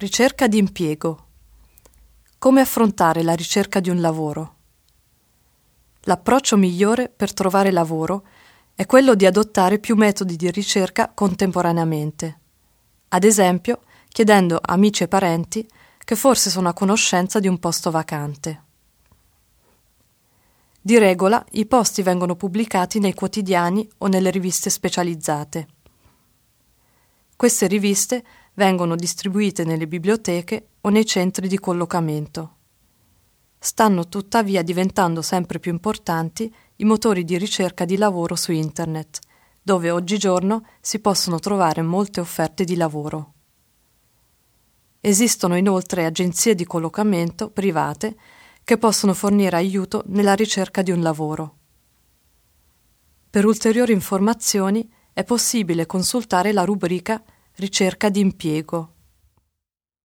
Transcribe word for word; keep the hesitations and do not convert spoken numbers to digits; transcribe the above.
Ricerca di impiego. Come affrontare la ricerca di un lavoro? L'approccio migliore per trovare lavoro è quello di adottare più metodi di ricerca contemporaneamente. Ad esempio, chiedendo a amici e parenti che forse sono a conoscenza di un posto vacante. Di regola, i posti vengono pubblicati nei quotidiani o nelle riviste specializzate. Queste riviste vengono distribuite nelle biblioteche o nei centri di collocamento. Stanno tuttavia diventando sempre più importanti i motori di ricerca di lavoro su Internet, dove oggigiorno si possono trovare molte offerte di lavoro. Esistono inoltre agenzie di collocamento private che possono fornire aiuto nella ricerca di un lavoro. Per ulteriori informazioni è possibile consultare la rubrica Ricerca di impiego